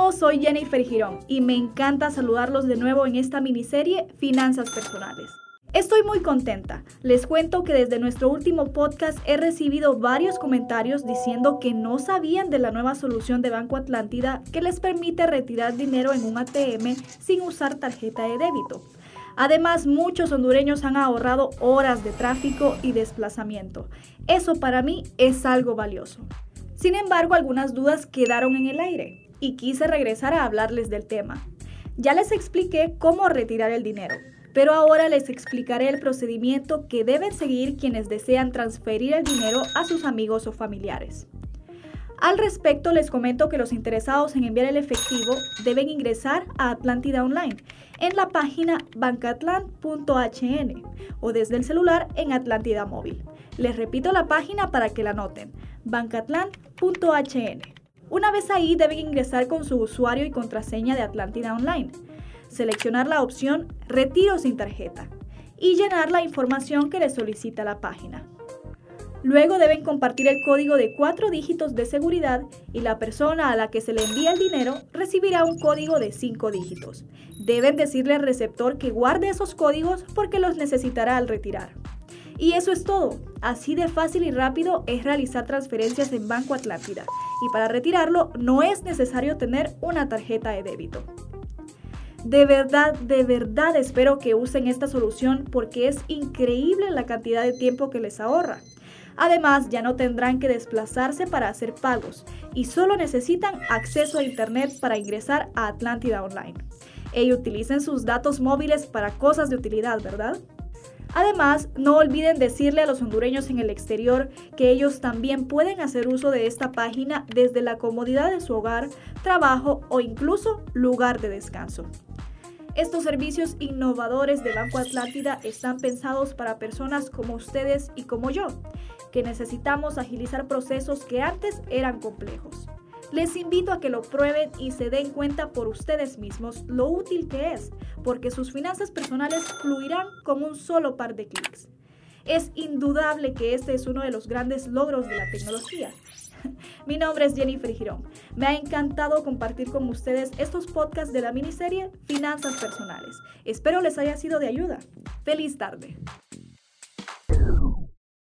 Yo soy Jennifer Girón y me encanta saludarlos de nuevo en esta miniserie Finanzas Personales. Estoy muy contenta. Les cuento que desde nuestro último podcast he recibido varios comentarios diciendo que no sabían de la nueva solución de Banco Atlántida que les permite retirar dinero en un ATM sin usar tarjeta de débito. Además, muchos hondureños han ahorrado horas de tráfico y desplazamiento. Eso para mí es algo valioso. Sin embargo, algunas dudas quedaron en el aire y quise regresar a hablarles del tema. Ya les expliqué cómo retirar el dinero, pero ahora les explicaré el procedimiento que deben seguir quienes desean transferir el dinero a sus amigos o familiares. Al respecto, les comento que los interesados en enviar el efectivo deben ingresar a Atlántida Online en la página bancatlan.hn o desde el celular en Atlántida Móvil. Les repito la página para que la anoten, bancatlan.hn. Una vez ahí deben ingresar con su usuario y contraseña de Atlántida Online, seleccionar la opción Retiro sin tarjeta y llenar la información que les solicita la página. Luego deben compartir el código de 4 dígitos de seguridad y la persona a la que se le envía el dinero recibirá un código de 5 dígitos. Deben decirle al receptor que guarde esos códigos porque los necesitará al retirar. Y eso es todo. Así de fácil y rápido es realizar transferencias en Banco Atlántida. Y para retirarlo no es necesario tener una tarjeta de débito. De verdad espero que usen esta solución porque es increíble la cantidad de tiempo que les ahorra. Además, ya no tendrán que desplazarse para hacer pagos y solo necesitan acceso a Internet para ingresar a Atlántida Online. Y utilicen sus datos móviles para cosas de utilidad, ¿verdad? Además, no olviden decirle a los hondureños en el exterior que ellos también pueden hacer uso de esta página desde la comodidad de su hogar, trabajo o incluso lugar de descanso. Estos servicios innovadores de Banco Atlántida están pensados para personas como ustedes y como yo, que necesitamos agilizar procesos que antes eran complejos. Les invito a que lo prueben y se den cuenta por ustedes mismos lo útil que es, porque sus finanzas personales fluirán con un solo par de clics. Es indudable que este es uno de los grandes logros de la tecnología. Mi nombre es Jennifer Girón. Me ha encantado compartir con ustedes estos podcasts de la miniserie Finanzas Personales. Espero les haya sido de ayuda. ¡Feliz tarde!